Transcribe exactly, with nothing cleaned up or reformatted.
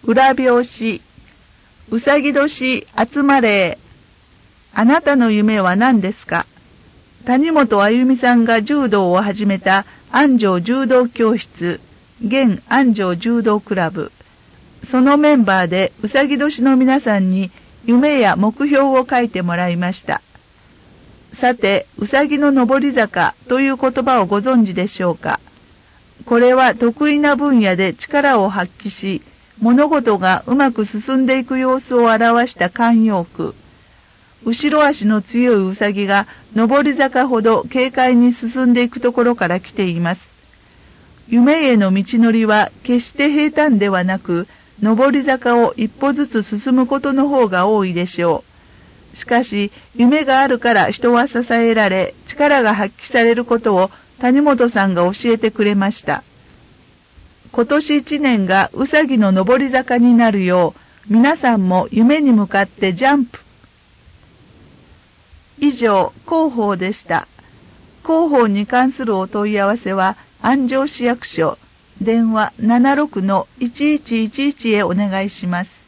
裏表紙。うさぎ年集まれ。あなたの夢は何ですか？谷本あゆみさんが柔道を始めた安城柔道教室、現安城柔道クラブ。そのメンバーでうさぎ年の皆さんに夢や目標を書いてもらいました。さて、うさぎの上り坂という言葉をご存知でしょうか。これは得意な分野で力を発揮し、物事がうまく進んでいく様子を表した慣用句。後ろ足の強いうさぎが上り坂ほど軽快に進んでいくところから来ています。夢への道のりは決して平坦ではなく、上り坂を一歩ずつ進むことの方が多いでしょう。しかし、夢があるから人は支えられ、力が発揮されることを谷本さんが教えてくれました。今年一年がうさぎの上り坂になるよう、皆さんも夢に向かってジャンプ。以上、広報でした。広報に関するお問い合わせは、安城市役所、電話 ななじゅうろくのいちいちいちいち へお願いします。